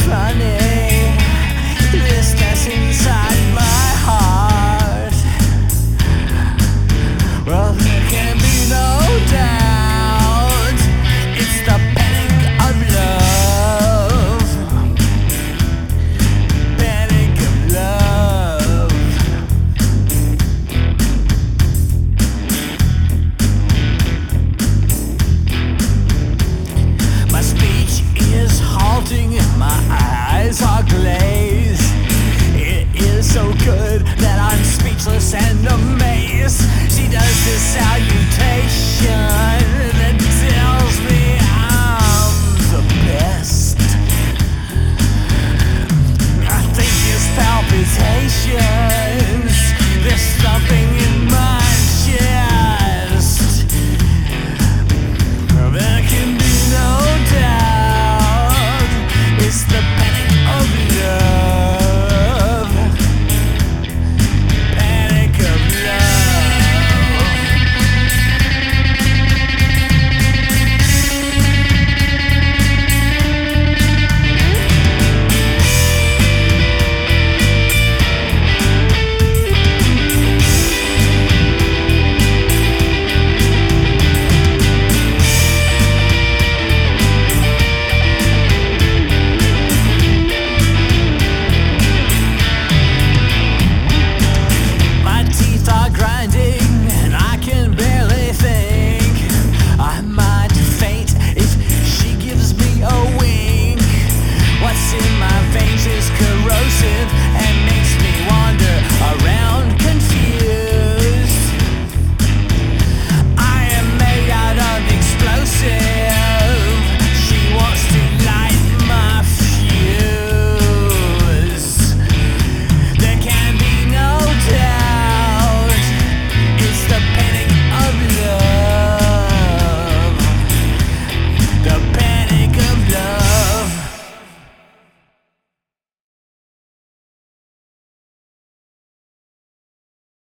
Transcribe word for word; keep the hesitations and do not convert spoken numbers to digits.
funny, this that's inside my heart. Well, there can be no doubt, it's the panic of love. Panic of love. My speech is halting, my eyes are glazed. It is so good that I'm speechless and amazed. She does this salutation that tells me